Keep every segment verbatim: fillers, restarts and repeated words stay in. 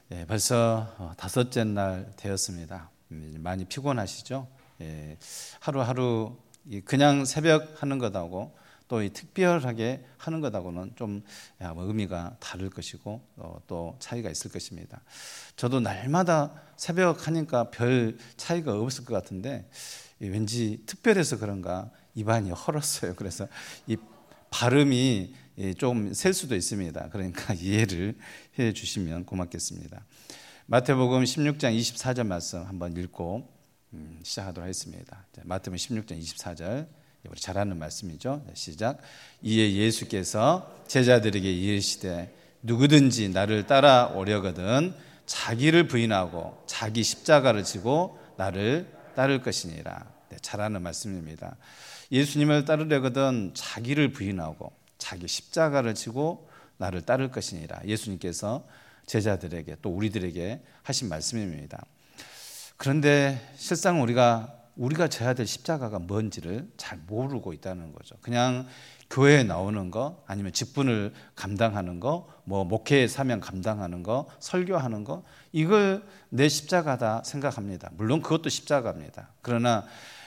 예, 벌써 다섯째 날 되었습니다. 많이 피곤하시죠? 예, 하루하루 그냥 새벽 하는 것하고 또 이 특별하게 하는 것하고는 좀 의미가 다를 것이고 또 차이가 있을 것입니다. 저도 날마다 새벽 하니까 별 차이가 없을 것 같은데 왠지 특별해서 그런가 입안이 헐었어요. 그래서 이 발음이 좀 셀 수도 있습니다. 그러니까 이해를 해 주시면 고맙겠습니다. 마태복음 십육 장 이십사 절 말씀 한번 읽고 시작하도록 하겠습니다. 마태복음 십육 장 이십사 절, 우리 잘 아는 말씀이죠. 시작. 이에 예수께서 제자들에게 이르시되 누구든지 나를 따라오려거든 자기를 부인하고 자기 십자가를 지고 나를 따를 것이니라. 네, 잘 아는 말씀입니다. 예수님을 따르려거든 자기를 부인하고 자기 십자가를 지고 나를 따를 것이니라. 예수님께서 제자들에게 또 우리들에게 하신 말씀입니다. 그런데 실상 우리가 우리가 져야 될 십자가가 뭔지를 잘 모르고 있다는 거죠. 그냥 교회에 나오는 거, 아니면 직분을 감당하는 거, 뭐 목회의 사명 감당하는 거, 설교하는 거, 이걸 내 십자가다 생각합니다. 물론 그것도 십자가입니다. 그러나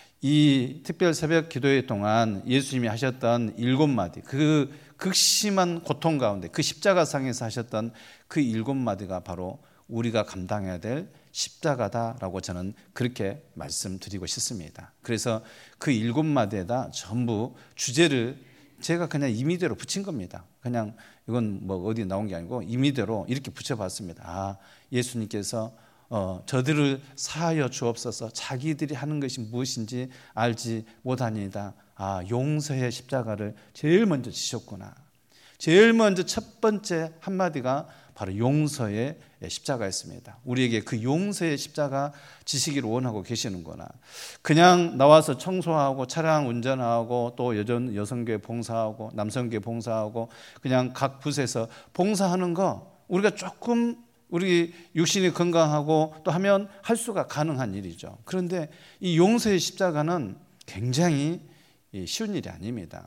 이 특별 새벽 기도회 동안 예수님이 하셨던 일곱 마디, 그 극심한 고통 가운데 그 십자가상에서 하셨던 그 일곱 마디가 바로 우리가 감당해야 될 십자가다라고 저는 그렇게 말씀드리고 싶습니다. 그래서 그 일곱 마디에다 전부 주제를 제가 그냥 임의대로 붙인 겁니다. 그냥 이건 뭐 어디 나온 게 아니고 임의대로 이렇게 붙여봤습니다. 아, 예수님께서 어, 저들을 사하여 주옵소서. 자기들이 하는 것이 무엇인지 알지 못하니이다. 아, 용서의 십자가를 제일 먼저 지셨구나. 제일 먼저 첫 번째 한마디가 바로 용서의 십자가였습니다. 우리에게 그 용서의 십자가 지시기를 원하고 계시는구나. 그냥 나와서 청소하고 차량 운전하고 또 여전 여성교회 봉사하고 남성교회 봉사하고 그냥 각 붓에서 봉사하는 거 우리가 조금 우리 육신이 건강하고 또 하면 할 수가 가능한 일이죠. 그런데 이 용서의 십자가는 굉장히 쉬운 일이 아닙니다.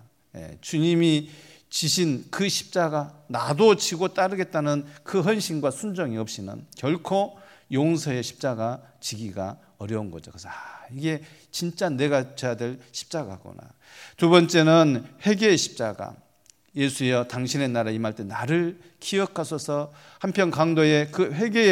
주님이 지신 그 십자가, 나도 지고 따르겠다는 그 헌신과 순종이 없이는 결코 용서의 십자가 지기가 어려운 거죠. 그래서 아, 이게 진짜 내가 져야 될 십자가구나. 두 번째는 회개의 십자가. 예수여 당신의 나라 임할 때 나를 기억하소서. 한편 강도의 그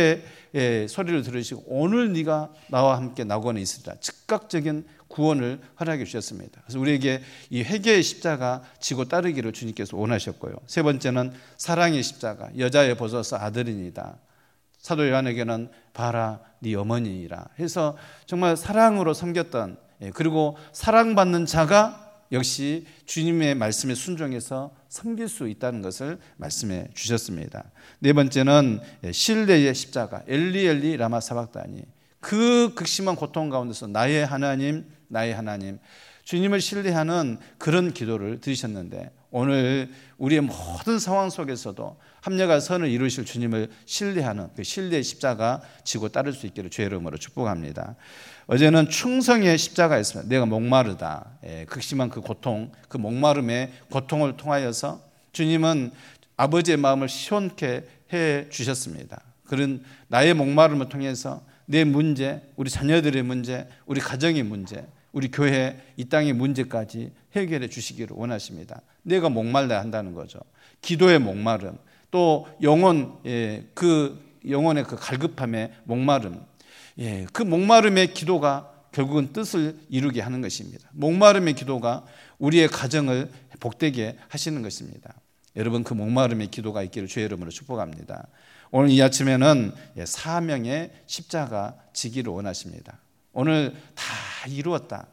회개의 소리를 들으시고 오늘 네가 나와 함께 낙원에 있으리라. 즉각적인 구원을 허락해 주셨습니다. 그래서 우리에게 이 회개의 십자가 지고 따르기를 주님께서 원하셨고요. 세 번째는 사랑의 십자가. 여자의 보소서 아들이니다. 사도 요한에게는 봐라 네 어머니이라 해서 정말 사랑으로 섬겼던, 그리고 사랑받는 자가 역시 주님의 말씀에 순종해서 섬길 수 있다는 것을 말씀해 주셨습니다. 네 번째는 신뢰의 십자가. 엘리 엘리 라마 사박다니. 그 극심한 고통 가운데서 나의 하나님 나의 하나님, 주님을 신뢰하는 그런 기도를 드리셨는데 오늘 우리의 모든 상황 속에서도 합력과 선을 이루실 주님을 신뢰하는 그 신뢰의 십자가 지고 따를 수 있기를 주의 이름으로 축복합니다. 어제는 충성의 십자가였습니다. 내가 목마르다. 예, 극심한 그 고통, 그 목마름의 고통을 통하여서 주님은 아버지의 마음을 시원케 해 주셨습니다. 그런 나의 목마름을 통해서 내 문제, 우리 자녀들의 문제, 우리 가정의 문제, 우리 교회 이 땅의 문제까지 해결해 주시기를 원하십니다. 내가 목말라야 한다는 거죠. 기도의 목마름, 또 영혼, 예, 그 영혼의 그 갈급함의 목마름, 예, 그 목마름의 기도가 결국은 뜻을 이루게 하는 것입니다. 목마름의 기도가 우리의 가정을 복되게 하시는 것입니다. 여러분 그 목마름의 기도가 있기를 주의 이름으로 축복합니다. 오늘 이 아침에는 사명의 십자가 지기를 원하십니다. 오늘 다 이루었다.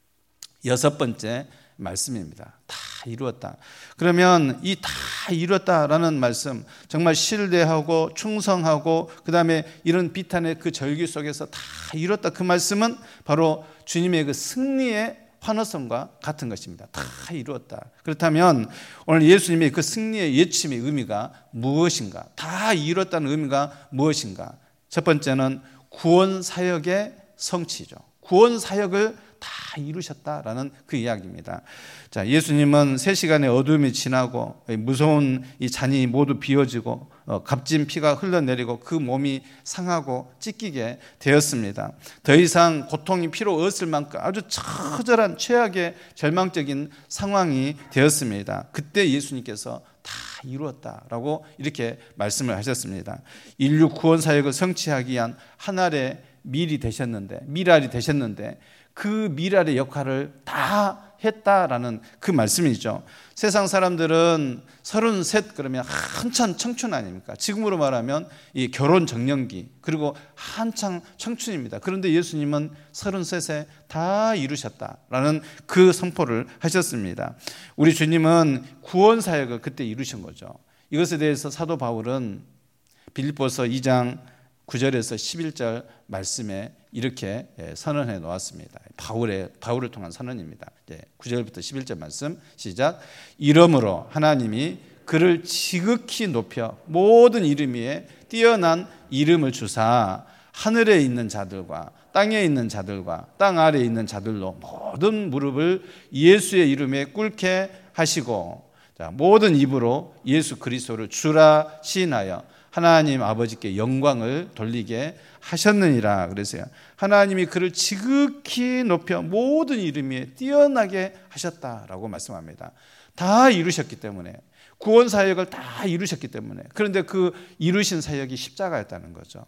여섯 번째 말씀입니다. 다 이루었다. 그러면 이 다 이루었다라는 말씀, 정말 신뢰하고 충성하고 그 다음에 이런 비탄의 그 절규 속에서 다 이루었다. 그 말씀은 바로 주님의 그 승리의 환호성과 같은 것입니다. 다 이루었다. 그렇다면 오늘 예수님의 그 승리의 외침의 의미가 무엇인가? 다 이루었다는 의미가 무엇인가? 첫 번째는 구원 사역의 성취죠. 구원 사역을 다 이루셨다라는 그 이야기입니다. 자, 예수님은 세 시간의 어둠이 지나고 무서운 이 잔이 모두 비워지고 어, 값진 피가 흘러내리고 그 몸이 상하고 찢기게 되었습니다. 더 이상 고통이 필요 없을 만큼 아주 처절한 최악의 절망적인 상황이 되었습니다. 그때 예수님께서 다 이루었다라고 이렇게 말씀을 하셨습니다. 인류 구원 사역을 성취하기 위한 하늘의 밀이 되셨는데, 미랄이 되셨는데 그 미랄의 역할을 다 했다라는 그 말씀이죠. 세상 사람들은 서른셋 그러면 한참 청춘 아닙니까? 지금으로 말하면 이 결혼 정년기, 그리고 한창 청춘입니다. 그런데 예수님은 서른셋에 다 이루셨다라는 그 선포를 하셨습니다. 우리 주님은 구원 사역을 그때 이루신 거죠. 이것에 대해서 사도 바울은 빌립보서 이 장 구 절에서 십일 절 말씀에 이렇게 선언해 놓았습니다. 바울의, 바울을 통한 선언입니다. 구 절부터 십일 절 말씀 시작. 이러므로 하나님이 그를 지극히 높여 모든 이름 위에 뛰어난 이름을 주사 하늘에 있는 자들과 땅에 있는 자들과 땅 아래에 있는 자들로 모든 무릎을 예수의 이름에 꿇게 하시고, 자, 모든 입으로 예수 그리스도를 주라 시인하여 하나님 아버지께 영광을 돌리게 하셨느니라. 그래서요, 하나님이 그를 지극히 높여 모든 이름 위에 뛰어나게 하셨다라고 말씀합니다. 다 이루셨기 때문에, 구원 사역을 다 이루셨기 때문에. 그런데 그 이루신 사역이 십자가였다는 거죠.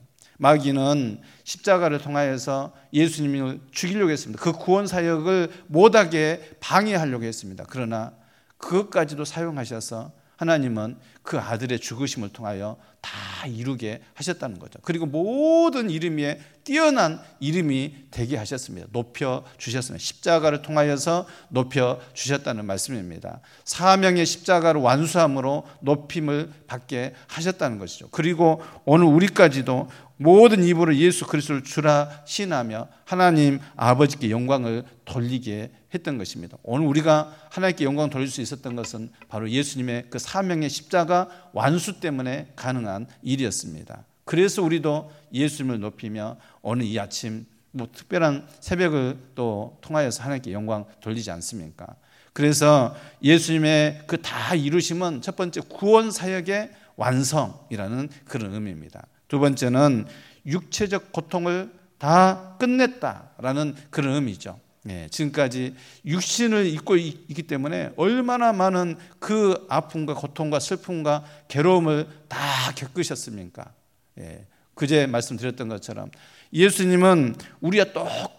마귀는 십자가를 통하여서 예수님을 죽이려고 했습니다. 그 구원 사역을 못하게 방해하려고 했습니다. 그러나 그것까지도 사용하셔서 하나님은 그 아들의 죽으심을 통하여 다 이루게 하셨다는 거죠. 그리고 모든 이름 위에 뛰어난 이름이 되게 하셨습니다. 높여 주셨습니다. 십자가를 통하여서 높여 주셨다는 말씀입니다. 사명의 십자가를 완수함으로 높임을 받게 하셨다는 것이죠. 그리고 오늘 우리까지도 모든 입으로 예수 그리스도를 주라 시인하며 하나님 아버지께 영광을 돌리게 했던 것입니다. 오늘 우리가 하나님께 영광을 돌릴 수 있었던 것은 바로 예수님의 그 사명의 십자가 완수 때문에 가능한 일이었습니다. 그래서 우리도 예수님을 높이며 오늘 이 아침 뭐 특별한 새벽을 또 통하여서 하나님께 영광 돌리지 않습니까? 그래서 예수님의 그 다 이루심은 첫 번째 구원 사역의 완성이라는 그런 의미입니다. 두 번째는 육체적 고통을 다 끝냈다라는 그런 의미죠. 예, 지금까지 육신을 입고 있기 때문에 얼마나 많은 그 아픔과 고통과 슬픔과 괴로움을 다 겪으셨습니까? 예, 그제 말씀드렸던 것처럼 예수님은 우리와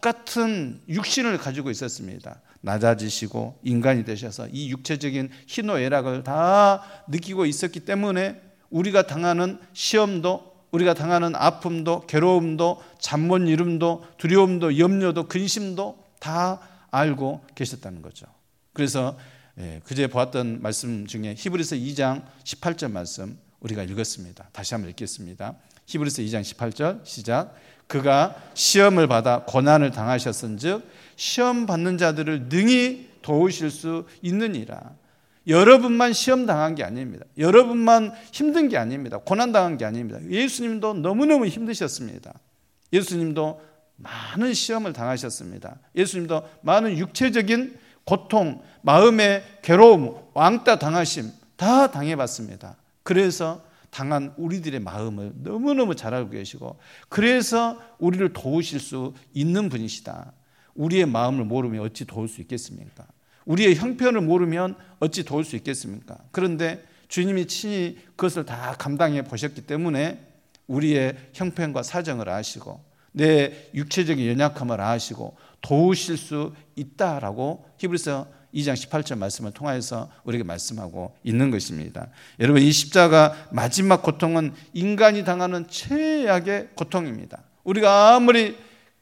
똑같은 육신을 가지고 있었습니다. 낮아지시고 인간이 되셔서 이 육체적인 희노애락을 다 느끼고 있었기 때문에 우리가 당하는 시험도, 우리가 당하는 아픔도, 괴로움도, 잠 못 이름도, 두려움도, 염려도, 근심도 다 알고 계셨다는 거죠. 그래서 그제 보았던 말씀 중에 히브리서 이 장 십팔 절 말씀 우리가 읽었습니다. 다시 한번 읽겠습니다. 히브리서 이 장 십팔 절 시작. 그가 시험을 받아 고난을 당하셨은즉 시험 받는 자들을 능히 도우실 수 있느니라. 여러분만 시험 당한 게 아닙니다. 여러분만 힘든 게 아닙니다. 고난 당한 게 아닙니다. 예수님도 너무너무 힘드셨습니다. 예수님도 많은 시험을 당하셨습니다. 예수님도 많은 육체적인 고통, 마음의 괴로움, 왕따 당하심 다 당해봤습니다. 그래서 당한 우리들의 마음을 너무너무 잘 알고 계시고, 그래서 우리를 도우실 수 있는 분이시다. 우리의 마음을 모르면 어찌 도울 수 있겠습니까? 우리의 형편을 모르면 어찌 도울 수 있겠습니까? 그런데 주님이 친히 그것을 다 감당해 보셨기 때문에 우리의 형편과 사정을 아시고 내 육체적인 연약함을 아시고 도우실 수 있다라고 히브리서 이 장 십팔 절 말씀을 통하여서 우리에게 말씀하고 있는 것입니다. 여러분, 이 십자가 마지막 고통은 인간이 당하는 최악의 고통입니다. 우리가 아무리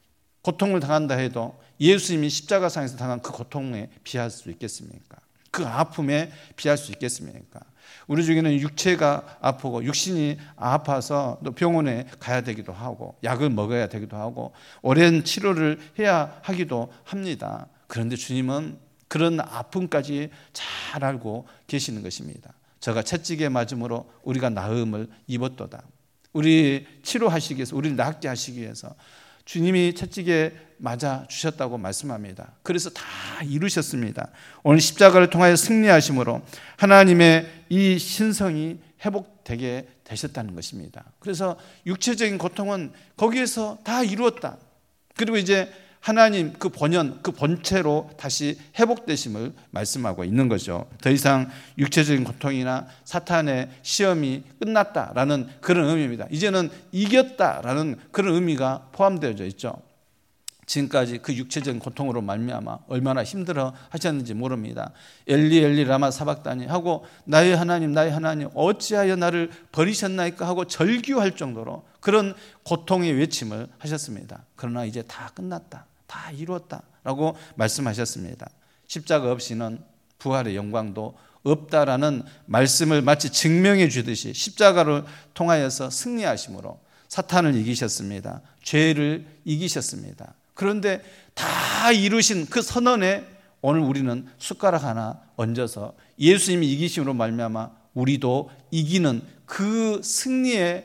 고통을 당한다 해도 예수님이 십자가상에서 당한 그 고통에 비할 수 있겠습니까? 그 아픔에 비할 수 있겠습니까? 우리 중에는 육체가 아프고 육신이 아파서 또 병원에 가야 되기도 하고 약을 먹어야 되기도 하고 오랜 치료를 해야 하기도 합니다. 그런데 주님은 그런 아픔까지 잘 알고 계시는 것입니다. 저가 채찍에 맞음으로 우리가 나음을 입었도다. 우리 치료하시기 위해서, 우리를 낫게 하시기 위해서 주님이 채찍에 맞아 주셨다고 말씀합니다. 그래서 다 이루셨습니다. 오늘 십자가를 통하여 승리하심으로 하나님의 이 신성이 회복되게 되셨다는 것입니다. 그래서 육체적인 고통은 거기에서 다 이루었다. 그리고 이제 하나님 그 본연, 그 본체로 다시 회복되심을 말씀하고 있는 거죠. 더 이상 육체적인 고통이나 사탄의 시험이 끝났다라는 그런 의미입니다. 이제는 이겼다라는 그런 의미가 포함되어져 있죠. 지금까지 그 육체적인 고통으로 말미암아 얼마나 힘들어 하셨는지 모릅니다. 엘리 엘리 라마 사박다니 하고 나의 하나님 나의 하나님 어찌하여 나를 버리셨나이까 하고 절규할 정도로 그런 고통의 외침을 하셨습니다. 그러나 이제 다 끝났다, 다 이루었다라고 말씀하셨습니다. 십자가 없이는 부활의 영광도 없다라는 말씀을 마치 증명해 주듯이 십자가를 통하여서 승리하심으로 사탄을 이기셨습니다. 죄를 이기셨습니다. 그런데 다 이루신 그 선언에 오늘 우리는 숟가락 하나 얹어서 예수님이 이기심으로 말미암아 우리도 이기는 그 승리의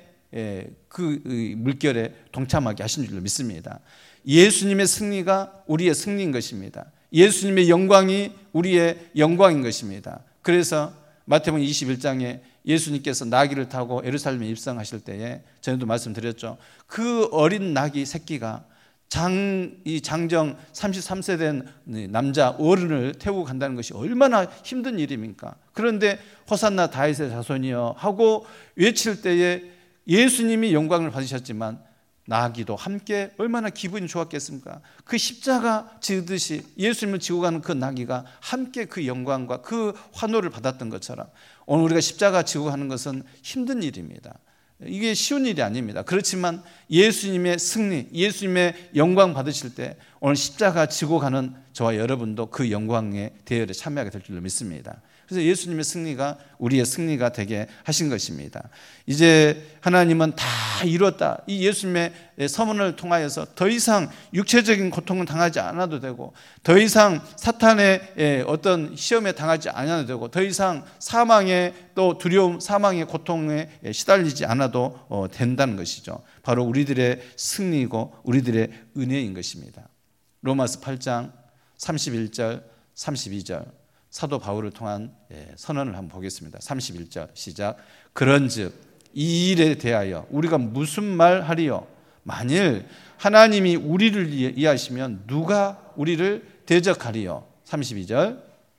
그 물결에 동참하게 하신 줄로 믿습니다. 예수님의 승리가 우리의 승리인 것입니다. 예수님의 영광이 우리의 영광인 것입니다. 그래서 마태복음 이십일 장에 예수님께서 나귀를 타고 예루살렘에 입성하실 때에 전에도 말씀드렸죠. 그 어린 나귀 새끼가 장, 이 장정 삼십삼 세 된 남자 어른을 태우고 간다는 것이 얼마나 힘든 일입니까? 그런데 호산나 다윗의 자손이여 하고 외칠 때에 예수님이 영광을 받으셨지만 나귀도 함께 얼마나 기분이 좋았겠습니까? 그 십자가 지듯이 예수님을 지고 가는 그 나귀가 함께 그 영광과 그 환호를 받았던 것처럼 오늘 우리가 십자가 지고 가는 것은 힘든 일입니다. 이게 쉬운 일이 아닙니다. 그렇지만 예수님의 승리, 예수님의 영광 받으실 때 오늘 십자가 지고 가는 저와 여러분도 그 영광의 대열에 참여하게 될 줄로 믿습니다. 그래서 예수님의 승리가 우리의 승리가 되게 하신 것입니다. 이제 하나님은 다 이뤘다. 이 예수님의 서문을 통하여서 더 이상 육체적인 고통은 당하지 않아도 되고 더 이상 사탄의 어떤 시험에 당하지 않아도 되고 더 이상 사망의 또 두려움, 사망의 고통에 시달리지 않아도 된다는 것이죠. 바로 우리들의 승리이고 우리들의 은혜인 것입니다. 로마서 팔 장 삼십일 절 삼십이 절 사도 바울을 통한 선언을 한번 보겠습니다. 삼십일 절 시작. 그런즉 이 일에 대하여 우리가 무슨 말 하리요? 만일 하나님이 우리를 이해하시면 누가 우리를 대적하리요? 삼십이 절.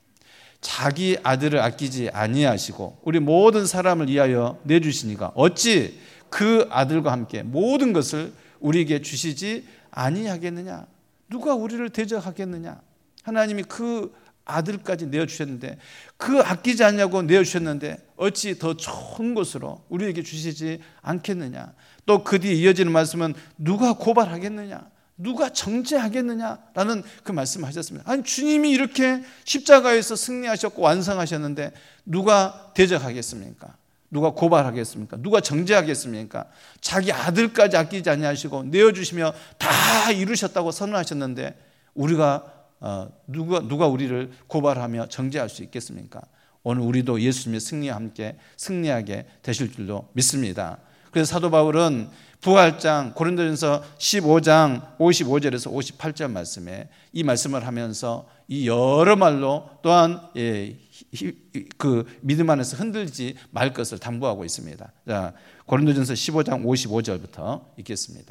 자기 아들을 아끼지 아니하시고 우리 모든 사람을 위하여 내주시니까 어찌 그 아들과 함께 모든 것을 우리에게 주시지 아니하겠느냐? 누가 우리를 대적하겠느냐? 하나님이 그 아들까지 내어주셨는데 그 아끼지 않냐고 내어주셨는데 어찌 더 좋은 것으로 우리에게 주시지 않겠느냐. 또 그 뒤에 이어지는 말씀은 누가 고발하겠느냐, 누가 정죄하겠느냐라는 그 말씀을 하셨습니다. 아니 주님이 이렇게 십자가에서 승리하셨고 완성하셨는데 누가 대적하겠습니까? 누가 고발하겠습니까? 누가 정죄하겠습니까? 자기 아들까지 아끼지 아니하시고 내어주시며 다 이루셨다고 선언하셨는데 우리가 어, 누가, 누가 우리를 고발하며 정죄할 수 있겠습니까? 오늘 우리도 예수님의 승리와 함께 승리하게 되실 줄로 믿습니다. 그래서 사도 바울은 부활장 고린도전서 십오 장 오십오 절에서 오십팔 절 말씀에 이 말씀을 하면서 이 여러 말로 또한 예, 그 믿음 안에서 흔들지 말 것을 당부하고 있습니다. 자, 고린도전서 십오 장 오십오 절부터 읽겠습니다.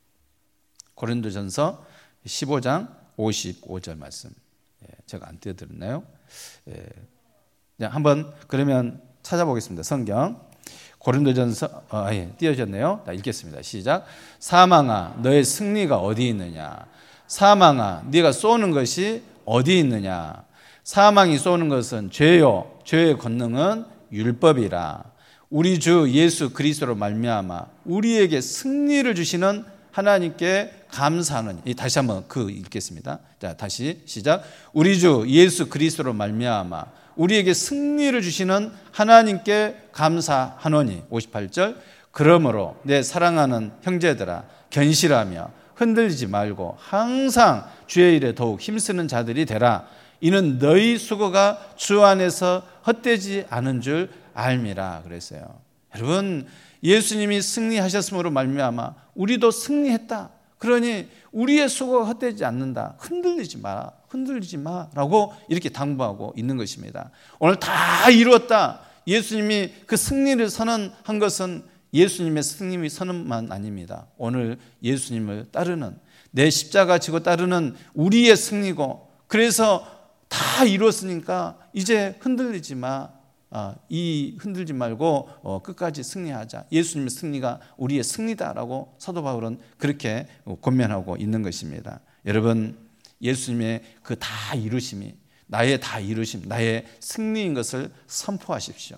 고린도전서 십오 장 오십오 절 말씀. 예, 제가 안 띄워드렸나요? 예, 한번 그러면 찾아보겠습니다. 성경 고린도전서 어, 예, 띄워졌네요. 자, 읽겠습니다. 시작. 사망아 너의 승리가 어디 있느냐? 사망아 네가 쏘는 것이 어디 있느냐? 사망이 쏘는 것은 죄요 죄의 권능은 율법이라. 우리 주 예수 그리스도로 말미암아 우리에게 승리를 주시는 하나님께 감사하는. 다시 한번 그 읽겠습니다. 자, 다시 시작. 우리 주 예수 그리스도로 말미암아 우리에게 승리를 주시는 하나님께 감사하노니. 오십팔 절. 그러므로 내 사랑하는 형제들아 견실하며 흔들리지 말고 항상 주의 일에 더욱 힘쓰는 자들이 되라. 이는 너희 수고가 주 안에서 헛되지 않은 줄 알미라 그랬어요. 여러분 예수님이 승리하셨음으로 말미암아 우리도 승리했다. 그러니 우리의 수고가 헛되지 않는다. 흔들리지 마. 흔들리지 마라고 이렇게 당부하고 있는 것입니다. 오늘 다 이루었다. 예수님이 그 승리를 선언한 것은 예수님의 승리의 선언만 아닙니다. 오늘 예수님을 따르는, 내 십자가 지고 따르는 우리의 승리고, 그래서 다 이루었으니까 이제 흔들리지 마. 아, 이 흔들지 말고 어, 끝까지 승리하자. 예수님의 승리가 우리의 승리다라고 사도 바울은 그렇게 권면하고 있는 것입니다. 여러분, 예수님의 그 다 이루심이 나의 다 이루심, 나의 승리인 것을 선포하십시오.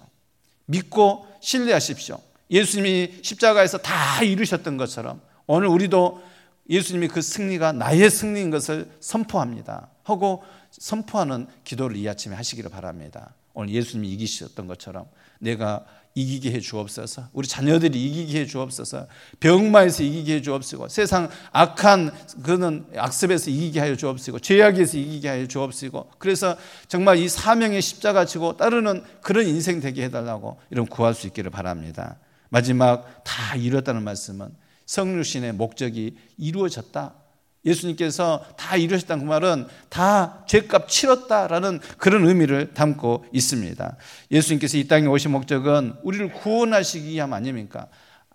믿고 신뢰하십시오. 예수님이 십자가에서 다 이루셨던 것처럼 오늘 우리도 예수님이 그 승리가 나의 승리인 것을 선포합니다 하고 선포하는 기도를 이 아침에 하시기를 바랍니다. 오늘 예수님이 이기셨던 것처럼 내가 이기게 해 주옵소서. 우리 자녀들이 이기게 해 주옵소서. 병마에서 이기게 해 주옵시고, 세상 악한 그는 악습에서 이기게 하여 주옵시고, 죄악에서 이기게 하여 주옵시고, 그래서 정말 이 사명의 십자가 지고 따르는 그런 인생 되게 해달라고 이런 구할 수 있기를 바랍니다. 마지막 다 이뤘다는 말씀은 성육신의 목적이 이루어졌다. 예수님께서 다 이루셨다는 그 말은 다 죄값 치렀다라는 그런 의미를 담고 있습니다. 예수님께서 이 땅에 오신 목적은 우리를 구원하시기 위함 아닙니까?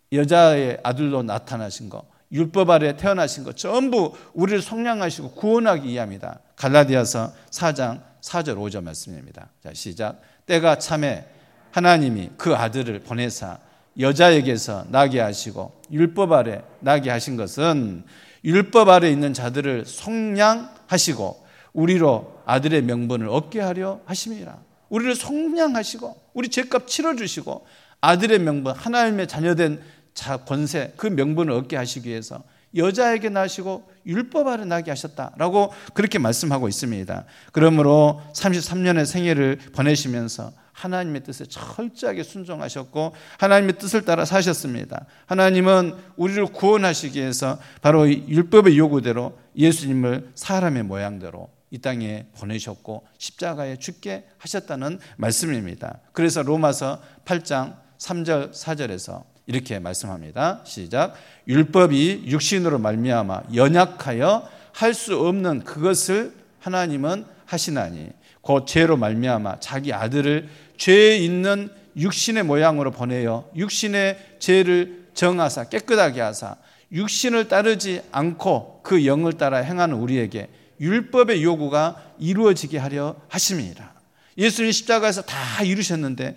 여자의 아들로 나타나신 거, 율법 아래 태어나신 것 전부 우리를 속량하시고 구원하기 위함이다. 갈라디아서 사 장 사 절 오 절 말씀입니다. 자, 시작. 때가 참에 하나님이 그 아들을 보내사 여자에게서 나게 하시고 율법 아래 나게 하신 것은 율법 아래 있는 자들을 속량하시고 우리로 아들의 명분을 얻게 하려 하심이라. 우리를 속량하시고 우리 죄값 치러주시고 아들의 명분, 하나님의 자녀된 자 권세, 그 명분을 얻게 하시기 위해서 여자에게 나시고 율법 아래 나게 하셨다라고 그렇게 말씀하고 있습니다. 그러므로 삼십삼 년의 생애를 보내시면서 하나님의 뜻에 철저하게 순종하셨고 하나님의 뜻을 따라 사셨습니다. 하나님은 우리를 구원하시기 위해서 바로 율법의 요구대로 예수님을 사람의 모양대로 이 땅에 보내셨고 십자가에 죽게 하셨다는 말씀입니다. 그래서 로마서 팔 장 삼 절 사 절에서 이렇게 말씀합니다. 시작. 율법이 육신으로 말미암아 연약하여 할 수 없는 그것을 하나님은 하시나니 곧 죄로 말미암아 자기 아들을 죄 있는 육신의 모양으로 보내어 육신의 죄를 정하사 깨끗하게 하사 육신을 따르지 않고 그 영을 따라 행하는 우리에게 율법의 요구가 이루어지게 하려 하심이라. 예수님 십자가에서 다 이루셨는데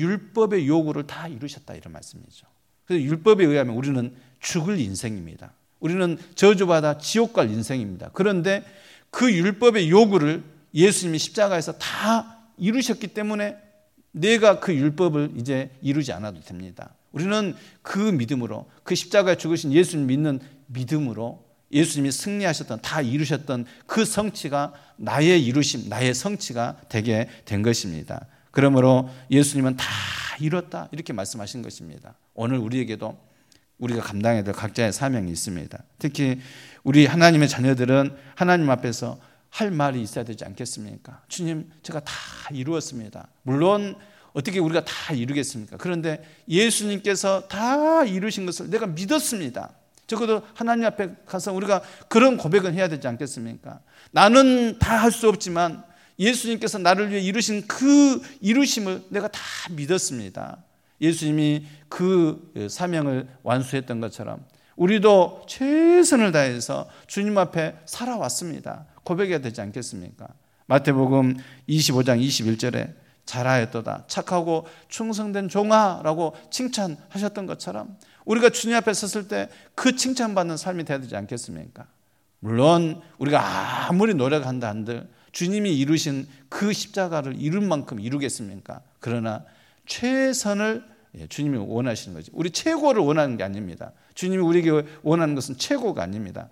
율법의 요구를 다 이루셨다 이런 말씀이죠. 그래서 율법에 의하면 우리는 죽을 인생입니다. 우리는 저주받아 지옥 갈 인생입니다. 그런데 그 율법의 요구를 예수님이 십자가에서 다 이루셨기 때문에 내가 그 율법을 이제 이루지 않아도 됩니다. 우리는 그 믿음으로, 그 십자가에 죽으신 예수님 믿는 믿음으로 예수님이 승리하셨던, 다 이루셨던 그 성취가 나의 이루심, 나의 성취가 되게 된 것입니다. 그러므로 예수님은 다 이뤘다 이렇게 말씀하신 것입니다. 오늘 우리에게도 우리가 감당해야 될 각자의 사명이 있습니다. 특히 우리 하나님의 자녀들은 하나님 앞에서 할 말이 있어야 되지 않겠습니까? 주님, 제가 다 이루었습니다. 물론 어떻게 우리가 다 이루겠습니까? 그런데 예수님께서 다 이루신 것을 내가 믿었습니다. 적어도 하나님 앞에 가서 우리가 그런 고백은 해야 되지 않겠습니까? 나는 다 할 수 없지만 예수님께서 나를 위해 이루신 그 이루심을 내가 다 믿었습니다. 예수님이 그 사명을 완수했던 것처럼 우리도 최선을 다해서 주님 앞에 살아왔습니다. 고백해야 되지 않겠습니까? 마태복음 이십오 장 이십일 절에 잘하였도다 착하고 충성된 종아라고 칭찬하셨던 것처럼 우리가 주님 앞에 섰을 때 그 칭찬받는 삶이 되어야 되지 않겠습니까? 물론 우리가 아무리 노력한다 한들 주님이 이루신 그 십자가를 이룬 만큼 이루겠습니까? 그러나 최선을 주님이 원하시는 거지. 우리 최고를 원하는 게 아닙니다. 주님이 우리에게 원하는 것은 최고가 아닙니다.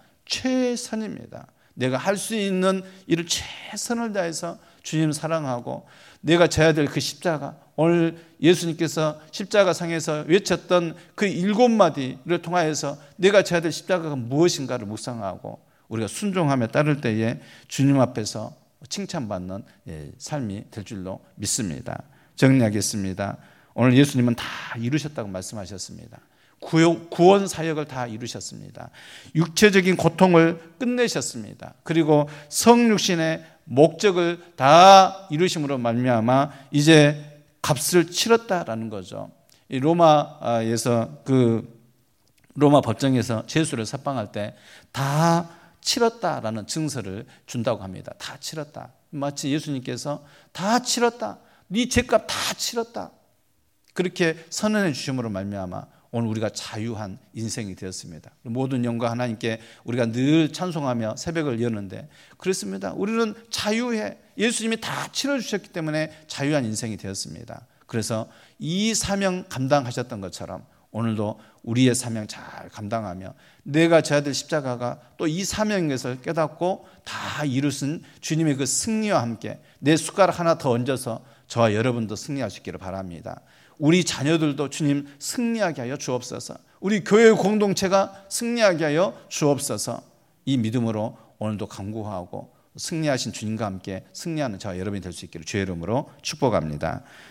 최선입니다. 내가 할 수 있는 일을 최선을 다해서 주님 사랑하고 내가 져야 될 그 십자가, 오늘 예수님께서 십자가 상에서 외쳤던 그 일곱 마디를 통하여서 내가 져야 될 십자가가 무엇인가를 묵상하고 우리가 순종하며 따를 때에 주님 앞에서 칭찬받는 삶이 될 줄로 믿습니다. 정리하겠습니다. 오늘 예수님은 다 이루셨다고 말씀하셨습니다. 구원 사역을 다 이루셨습니다. 육체적인 고통을 끝내셨습니다. 그리고 성육신의 목적을 다 이루심으로 말미암아 이제 값을 치렀다라는 거죠. 이 로마에서 그 로마 법정에서 제수를 석방할 때 다 치렀다라는 증서를 준다고 합니다. 다 치렀다. 마치 예수님께서 다 치렀다. 네 죄값 다 치렀다. 그렇게 선언해 주심으로 말미암아 오늘 우리가 자유한 인생이 되었습니다. 모든 영광 하나님께 우리가 늘 찬송하며 새벽을 여는데 그렇습니다. 우리는 자유해. 예수님이 다 치러주셨기 때문에 자유한 인생이 되었습니다. 그래서 이 사명 감당하셨던 것처럼 오늘도 우리의 사명 잘 감당하며 내가 져야 될 십자가가 또 이 사명인 것을 깨닫고 다 이루신 주님의 그 승리와 함께 내 숟가락 하나 더 얹어서 저와 여러분도 승리하시기를 바랍니다. 우리 자녀들도 주님 승리하게 하여 주옵소서. 우리 교회 공동체가 승리하게 하여 주옵소서. 이 믿음으로 오늘도 간구하고 승리하신 주님과 함께 승리하는 저와 여러분이 될 수 있기를 주의 이름으로 축복합니다.